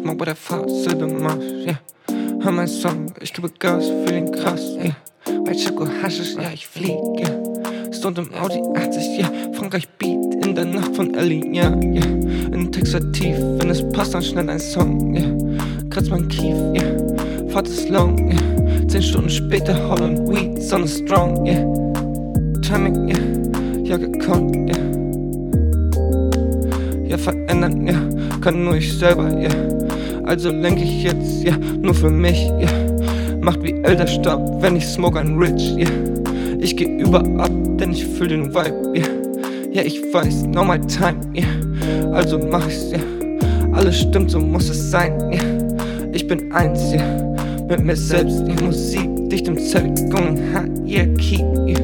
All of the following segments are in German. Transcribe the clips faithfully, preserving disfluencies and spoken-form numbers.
smoke bei der Phase de Marsch, yeah. Hör mein Song, ich gebe Gas, fühl ihn krass, yeah. Bei Chico Haschisch, ja, ich flieg, yeah. Stund im Audi achtzig, yeah. Frankreich Beat in der Nacht von Ellie, yeah, yeah. In Text tief, wenn es passt, dann schnell ein Song, yeah. Kratz mein Kief, yeah. Fahrt ist long, yeah. Zehn Stunden später, Holland Weed, Sonne strong, yeah. Timing, yeah. Ja, gekonnt, yeah. Ja, verändern, ja, kann nur ich selber, ja. Also lenk ich jetzt, ja, nur für mich, ja. Macht wie Elderstab, wenn ich smoke ein Rich, ja. Ich geh überab, denn ich fühl den Vibe, ja. Ja, ich weiß, now my time, ja. Also mach ich's, ja. Alles stimmt, so muss es sein, ja. Ich bin eins, ja. Mit mir selbst, die Musik, dicht im Zelt, going high, yeah, keep, yeah.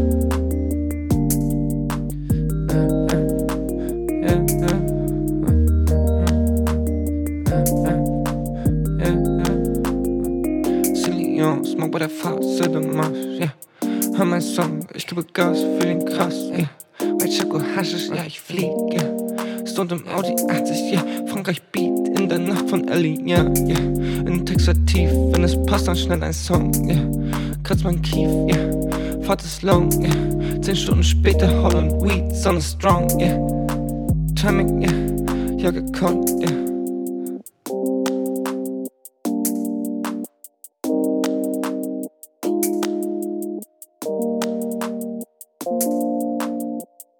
Smoke bei der Phase de Marsch, yeah. Hör mein Song, ich gebe Gas, fühl ihn krass, yeah. Bei Chico Haschisch, ja, ich flieg, yeah. Stund im Audi achtzig, yeah. Frankreich Beat in der Nacht von Ellie, yeah, yeah. In Text tief, wenn es passt, dann schnell ein Song, yeah. Kratz mein Kief, yeah. Fahrt ist long, yeah. Zehn Stunden später, Holland Weed, Sonne strong, yeah. Timing, yeah. Ja, gekonnt, yeah.